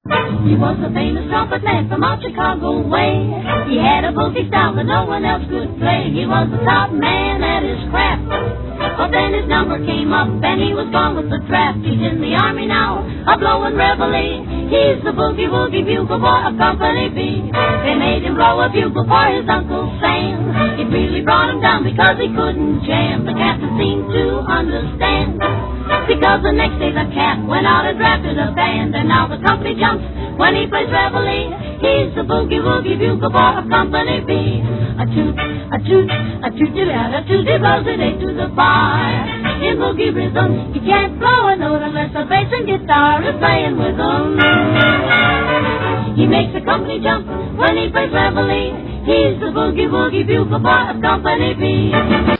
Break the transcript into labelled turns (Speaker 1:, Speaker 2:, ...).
Speaker 1: He was a famous trumpet man from out Chicago way. He had a boogie style that no one else could play. He was the top man at his craft. But then his number came up and he was gone with the draft. He's in the army now, a blowin' reveille. He's the boogie-woogie bugle boy of Company B. They made him blow a bugle for his Uncle Sam. It really brought him down because he couldn't jam. The captain seemed to understand, because the next day the cat went out and drafted a band. And now the company jumps when he plays reveille. He's the boogie-woogie bugle boy of Company B. A toot, a toot, a toot-a-toot, a toot, he blows it eight to the bar. In boogie rhythm, you can't blow a note unless the bass and guitar is playing with him. He makes the company jump when he plays reveille. He's the boogie-woogie bugle boy of Company B.